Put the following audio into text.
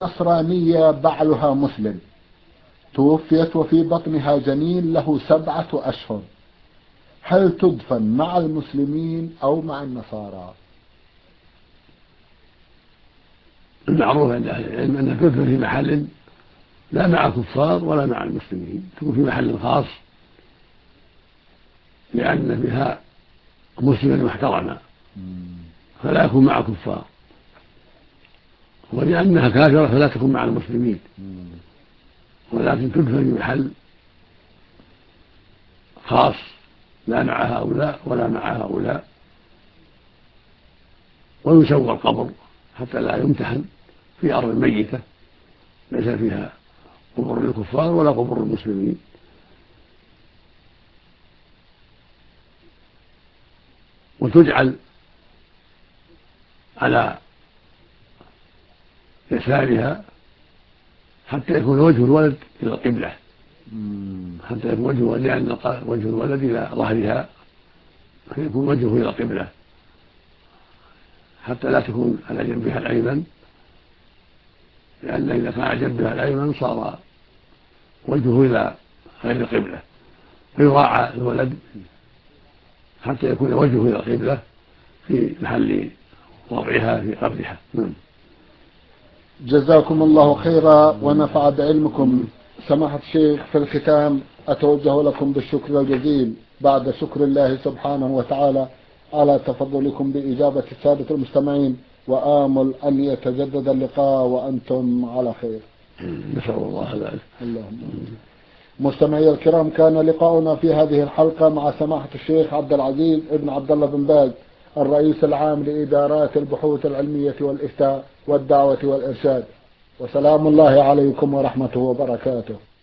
نصرانية بعلها مسلم، توفيت وفي بطنها جنين له 7 أشهر، هل تدفن مع المسلمين أو مع النصارى؟ المعروف عند أهل العلم أنها تدفن في محل لا مع الكفار ولا مع المسلمين، تكون في محل خاص لأن فيها مسلما محترما فلا يكون مع الكفار، ولأنها كافرة فلا تكون مع المسلمين، ولكن تدفن في محل خاص لا مع هؤلاء ولا مع هؤلاء، ويسوى القبر حتى لا يمتحن في أرض ميتة ليس فيها قبور الكفار ولا قبور المسلمين. وتجعل على يسارها حتى يكون وجه الولد إلى القبلة، حتى يكون وجه، لأن وجه الولد إلى ظهرها فيكون وجهه إلى القبلة حتى لا تكون على جنبها الأيمن، لأن إذا كان على جنبها الأيمن صار وجهه إلى غير القبلة، فيراعى الولد حتى يكون وجهه إلى القبلة في محل وضعها في قبرها. جزاكم الله خيرا ونفع بعلمكم. سماحة الشيخ، في الختام أتوجه لكم بالشكر الجزيل بعد شكر الله سبحانه وتعالى على تفضلكم بإجابة السادة المستمعين، وآمل أن يتجدد اللقاء وأنتم على خير. نسأل الله ذلك. اللهم. مستمعي الكرام، كان لقاؤنا في هذه الحلقة مع سماحة الشيخ عبد العزيز ابن عبد الله بن باز، الرئيس العام لإدارات البحوث العلمية والإفتاء والدعوة والإرشاد. وسلام الله عليكم ورحمته وبركاته.